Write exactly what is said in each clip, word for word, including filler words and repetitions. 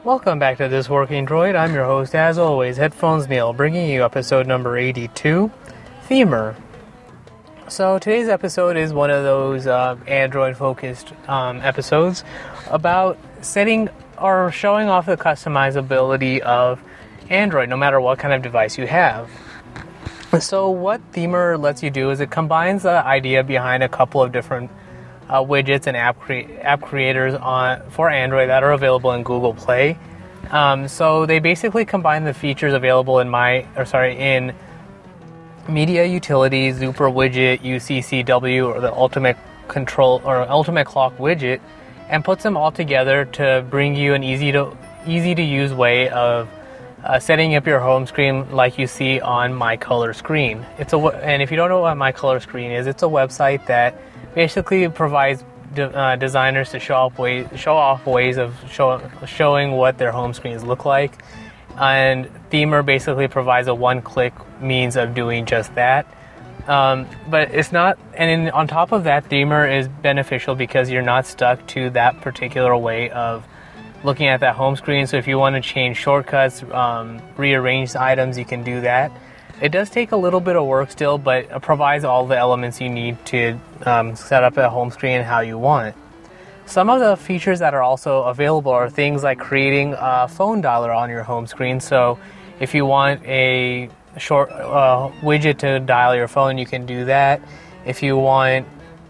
Welcome back to This Working Droid. I'm your host, as always, Headphones Neil, bringing you episode number eighty-two, Themer. So today's episode is one of those uh, Android-focused um, episodes about setting or showing off the customizability of Android, no matter what kind of device you have. So what Themer lets you do is it combines the idea behind a couple of different Uh, widgets and app cre- app creators on for Android that are available in Google Play. Um, so they basically combine the features available in my, or sorry, in Media Utilities, Super Widget, U C C W, or the Ultimate Control or Ultimate Clock widget, and puts them all together to bring you an easy to easy to use way of uh, setting up your home screen like you see on My Color Screen. It's a and if you don't know what My Color Screen is, it's a website that basically provides de- uh, designers to show off ways, show off ways of show, showing what their home screens look like, and Themer basically provides a one-click means of doing just that. Um, but it's not, and in, on top of that, Themer is beneficial because you're not stuck to that particular way of looking at that home screen. So if you want to change shortcuts, um, rearrange items, you can do that. It does take a little bit of work still, but it provides all the elements you need to um, set up a home screen how you want. Some of the features that are also available are things like creating a phone dialer on your home screen. So if you want a short uh, widget to dial your phone, you can do that. If you want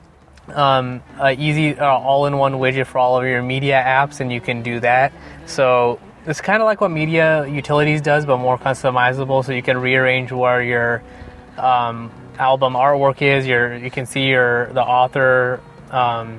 um, an easy uh, all-in-one widget for all of your media apps, then you can do that. So it's kind of like what Media Utilities does, but more customizable. So you can rearrange where your um, album artwork is. Your you can see your the author, um,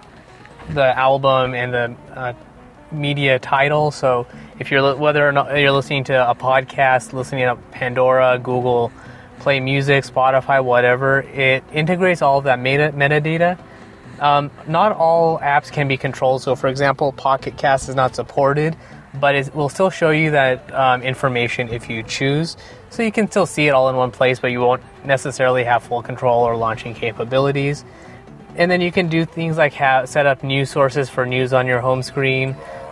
the album, and the uh, media title. So if you're whether or not you're listening to a podcast, listening to Pandora, Google Play Music, Spotify, whatever, it integrates all of that meta metadata. Um, not all apps can be controlled. So for example, Pocket Cast is not supported, but it will still show you that um, information if you choose. So you can still see it all in one place, but you won't necessarily have full control or launching capabilities. And then you can do things like have, set up news sources for news on your home screen.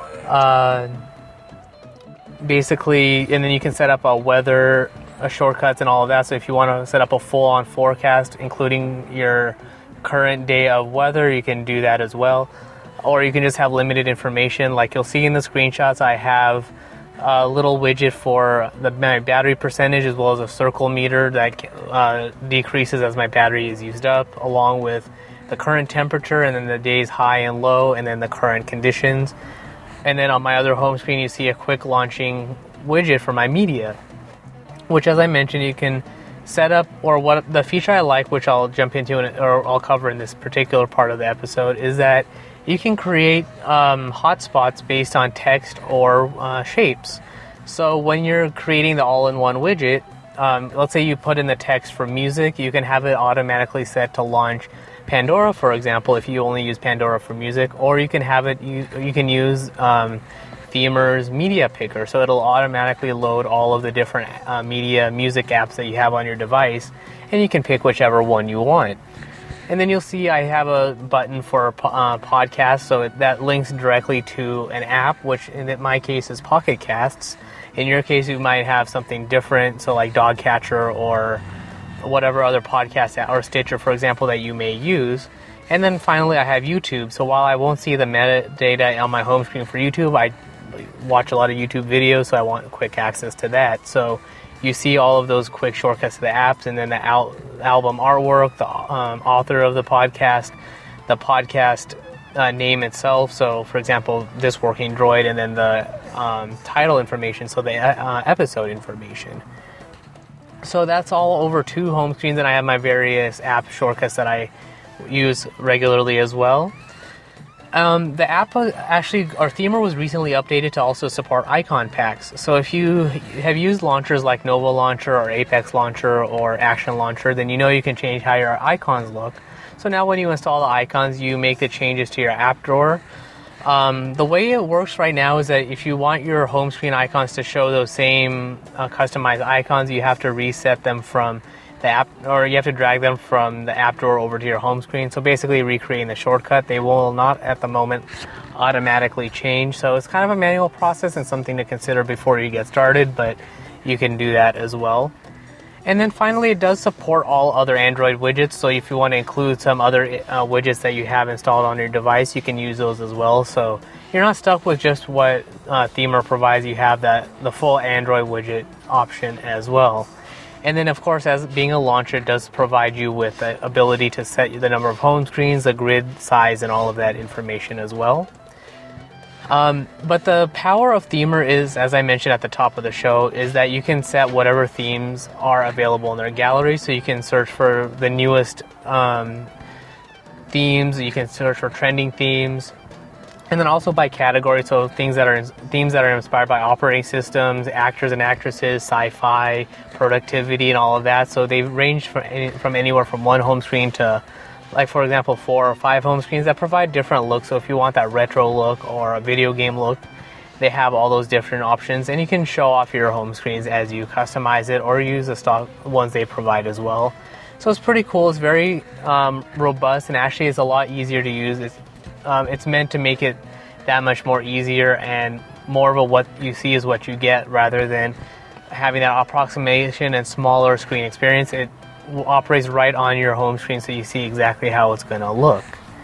Uh, basically, and then you can set up a weather a shortcuts and all of that. So if you want to set up a full-on forecast, including your current day of weather, you can do that as well. Or you can just have limited information. Like you'll see in the screenshots, I have a little widget for the my battery percentage as well as a circle meter that uh, decreases as my battery is used up, along with the current temperature and then the day's high and low and then the current conditions. And then on my other home screen, you see a quick launching widget for my media, which, as I mentioned, you can set up, or what the feature I like, which I'll jump into in, or I'll cover in this particular part of the episode, is that you can create um, hotspots based on text or uh, shapes. So when you're creating the all-in-one widget, um, let's say you put in the text for music, you can have it automatically set to launch Pandora, for example, if you only use Pandora for music, or you can have it, you, you can use um, Themer's Media Picker, so it'll automatically load all of the different uh, media music apps that you have on your device, and you can pick whichever one you want. And then you'll see I have a button for uh, podcast, so it, that links directly to an app, which in my case is Pocket Casts. In your case, you might have something different, so like Dogcatcher or whatever other podcast app, or Stitcher, for example, that you may use. And then finally, I have YouTube. So while I won't see the metadata on my home screen for YouTube, I watch a lot of YouTube videos, so I want quick access to that. So you see all of those quick shortcuts to the apps, and then the al- album artwork, the um, author of the podcast, the podcast uh, name itself. So, for example, This Working Droid, and then the um, title information, so the uh, episode information. So that's all over two home screens, and I have my various app shortcuts that I use regularly as well. Um, the app actually, our Themer was recently updated to also support icon packs. So if you have used launchers like Nova Launcher or Apex Launcher or Action Launcher, then you know you can change how your icons look. So now when you install the icons, you make the changes to your app drawer. Um, the way it works right now is that if you want your home screen icons to show those same uh, customized icons, you have to reset them from the app, or you have to drag them from the app drawer over to your home screen. So basically recreating the shortcut. They will not at the moment automatically change. So it's kind of a manual process and something to consider before you get started, but you can do that as well. And then finally, it does support all other Android widgets. So if you want to include some other uh, widgets that you have installed on your device, you can use those as well. So you're not stuck with just what uh, Themer provides. You have that the full Android widget option as well. And then, of course, as being a launcher, it does provide you with the ability to set the number of home screens, the grid size, and all of that information as well. Um, but the power of Themer is, as I mentioned at the top of the show, is that you can set whatever themes are available in their gallery. So you can search for the newest um, themes, you can search for trending themes, and then also by category. So things that are themes that are inspired by operating systems, actors and actresses, sci-fi, productivity, and all of that. So they range from any, from anywhere from one home screen to, like, for example, four or five home screens that provide different looks. So if you want that retro look or a video game look, they have all those different options, and you can show off your home screens as you customize it or use the stock ones they provide as well. So it's pretty cool. It's very um, robust, and actually it's a lot easier to use. It's, um, it's meant to make it that much more easier, and more of a what you see is what you get, rather than having that approximation and smaller screen experience. It operates right on your home screen, so you see exactly how it's going to look.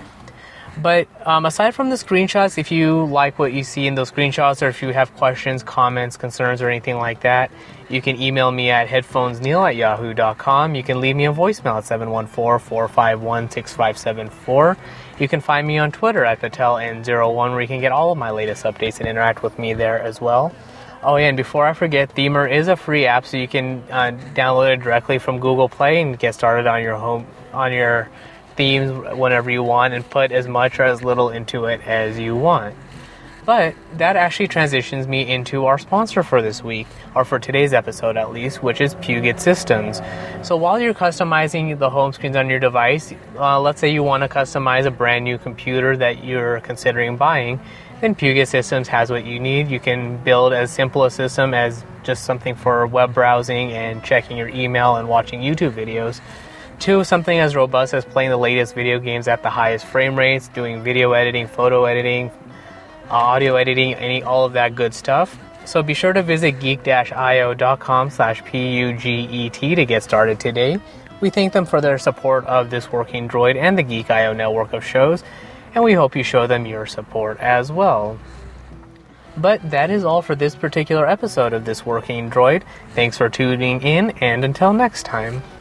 But um, aside from the screenshots, if you like what you see in those screenshots, or if you have questions, comments, concerns, or anything like that, you can email me at headphonesneil at yahoo dot com. You can leave me a voicemail at seven one four, four five one, six five seven four. You can find me on Twitter at Patel N zero one, where you can get all of my latest updates and interact with me there as well. Oh yeah, and before I forget, Themer is a free app, so you can uh, download it directly from Google Play and get started on your home on your themes whenever you want, and put as much or as little into it as you want. But that actually transitions me into our sponsor for this week, or for today's episode at least, which is Puget Systems. So while you're customizing the home screens on your device, uh, let's say you want to customize a brand new computer that you're considering buying, then Puget Systems has what you need. You can build as simple a system as just something for web browsing and checking your email and watching YouTube videos, to something as robust as playing the latest video games at the highest frame rates, doing video editing, photo editing, uh, audio editing, any all of that good stuff. So be sure to visit geek dash io dot com slash P U G E T to get started today. We thank them for their support of this working droid and the Geek dot io network of shows, and we hope you show them your support as well. But that is all for this particular episode of This Working Droid. Thanks for tuning in, and until next time.